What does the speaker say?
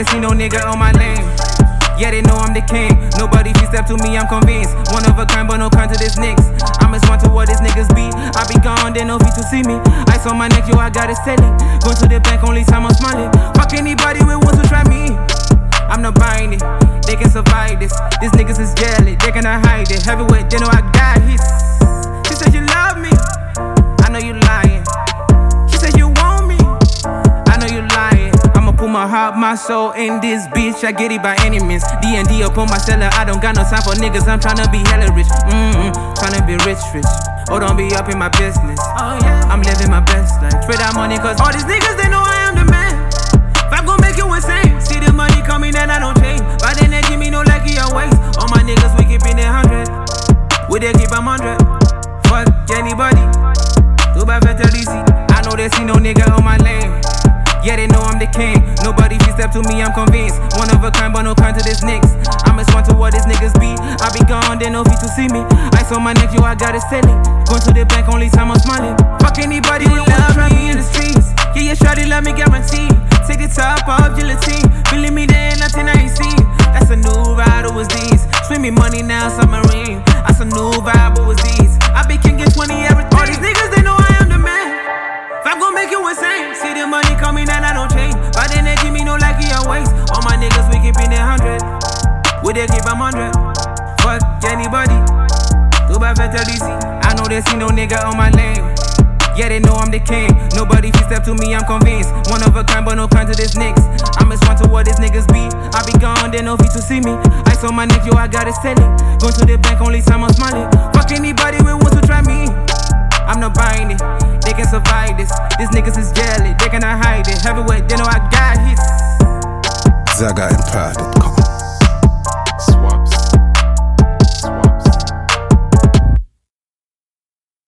they see no nigga on my lane. Yeah, they know I'm the king. Nobody can step to me, I'm convinced. One of a kind, but no kind to this niggas. I'm a swan to what these niggas be. I be gone, they no fit to see me. Ice on my neck, yo, I got it steady. Going to the bank, only time I'm smiling. Fuck anybody who wants to try me. I'm not buying it. They can survive this. These niggas is jelly, they cannot hide it. Heavyweight, they know I got hits. She said you love me. I know you lying. She said you want me. I know you lying. I'ma put my heart, my soul in this bitch. I get it by any means. D&D up on my cellar. I don't got no time for niggas. I'm tryna be hella rich. Tryna be rich. Oh, don't be up in my business. Oh yeah, I'm living my best life. Spread out money cause all these niggas, they know I am the man. If I'm gon' make you insane, see the money coming and I don't change. By the energy, me no like it your waist. All my niggas, we keepin' it 100. We they keep 100. Fuck anybody. Too bad for DC. I know they see no nigga on my lane. Yeah, they know I'm the king. Nobody can step to me, I'm convinced. One of a kind, but no kind to this niggas. I'm a swan to what these niggas be. I be gone, they no fit to see me. Ice on my neck, yo, I got it steady. Going to the bank, only time I'm smiling. Fuck anybody who love me in the streets. Yeah, yeah, shawty love me, guarantee. Take the top off, guillotine. Believe me, there ain't nothing I ain't seen. That's a new ride, it was these. Swimming money now, submarine. That's a new vibe, it was these. I be king in 20 everything. All these niggas, they know I am the man. If I'm gon' make you insane, see the money coming and I don't change. By the energy, me no like it your waist. All my niggas, we keepin' it 100. We they keep 100. Fuck anybody. Too bad for DC. I know they see no nigga on my lane. Yeah, they know I'm the king. Nobody can step to me, I'm convinced. One of a kind, but no kind to this niggas. I'm a swan to what these niggas be. I be gone, they no fit to see me. Ice on my neck, yo, I got it steady. Going to the bank, only time I'm smiling. Fuck anybody who wants to try me. I'm not buying it. They can survive this. These niggas is jelly, they cannot hide it. Heavyweight, they know I got hits. ZagaEmpire.com